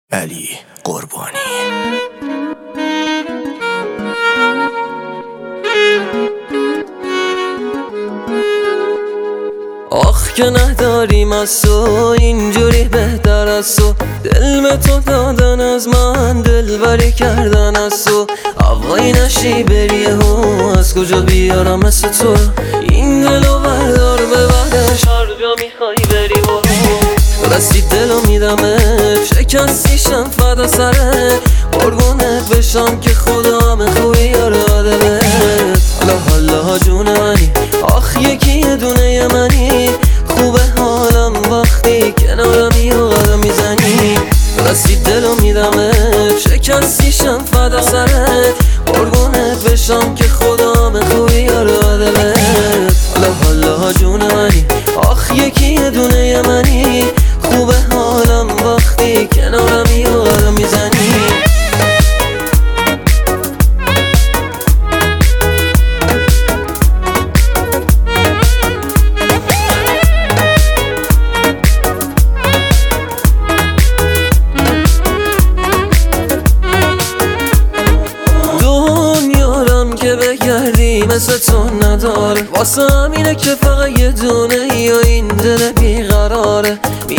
علی قربانی. آخ که نداریم از تو اینجوری بهتر از تو، دل به تو دادن از من دلبری کردن از تو. هوایی نشی بری از کجا بیارم مثل تو، این دلو بردار ببرش هر جا میخوای بری رسید دلو میدمت، شکستیشم فدا سره قربونت بشم که خدا همه خوبی یاره بهت. حالا جون منی، آخ یکی یه دونه منی، خوبه حالم وقتی کنارمی و قدم میزنی. رسید دلو میدمت، شکستیشم فدا سرت قربونت بشم که خدا همه خوبی یاره بهت. حالا جون منی، آخ یکی یه دونه منی، خوبه حالم وقتی کنارمی و قدم میزنی. که بگردی مثل تو نداره، واسه همینه که فقط یه دونه یا این دل بیقراره.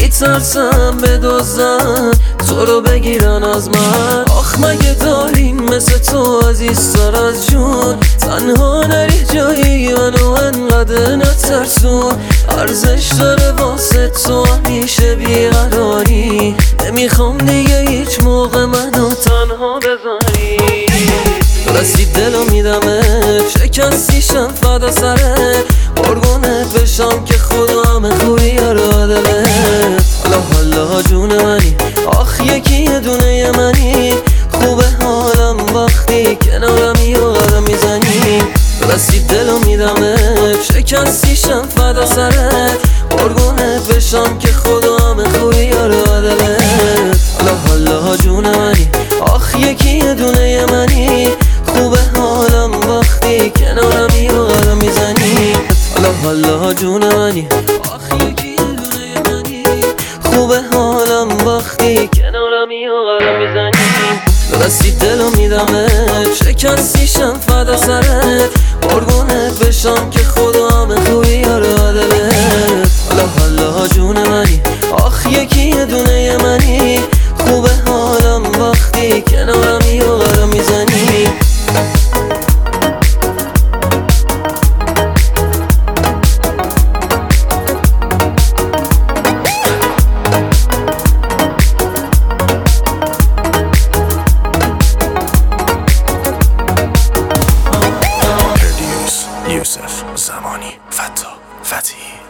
میترسم بدزدن تو رو بگیرن از من، آخ مگه داریم مثل تو عزیزتر از جون. تنها نری جایی منو انقدر نترسون، ارزش داره واسه تو همیشه بیقراری. نمیخوام دیگه هیچ موقع منو تنها بذاری. رسید دلو میدمت، شکستیشم فدا سره قربونت بشم که خدا همه خوبی یاره بهت. حالا جون منی، آخ یکی یه دونه منی، خوبه حالم وقتی کنارمی و قدم میزنی. رسید دلو میدمت، شکستیشم فدا سره قربونت بشم که خدا همه خوبی یاره بهت. حالا جون منی، آخ یکی یه دونه منی، خوبه حالم وقتی کنارمی و قدم میزنی. حالا جون منی، آخ یکی یه دونه منی، خوبه حالم وقتی کنارمی و قدم میزنی. رسید دلو میدمت، شکستیشم فدا سرت قربونت بشم که خدا همه خوبی یاره بهت. حالا جون منی، آخ یکی یه دونه منی، خوبه حالم وقتی کنارمی و قدم میزنی. یوسف زمانی فتا فتی.